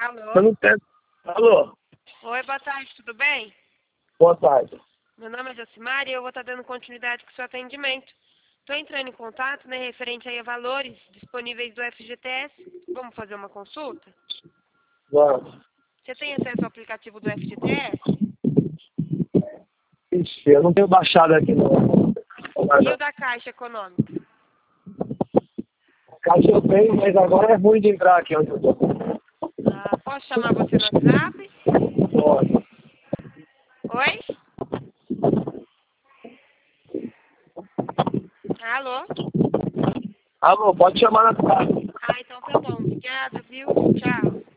Alô? Eu não tenho... Alô? Oi, boa tarde, tudo bem? Boa tarde. Meu nome é Jocimar e eu vou estar dando continuidade com o seu atendimento. Estou entrando em contato, né, referente aí a valores disponíveis do FGTS. Vamos fazer uma consulta? Vamos. Você tem acesso ao aplicativo do FGTS? Ixi, eu não tenho baixado aqui não. E o da Caixa Econômica? Caixa eu tenho, mas agora é ruim de entrar aqui onde eu tô. Ah, posso chamar você no WhatsApp? Pode. Oi? Alô? Alô, pode chamar na casa. Ah, então tá bom. Obrigada, viu? Tchau.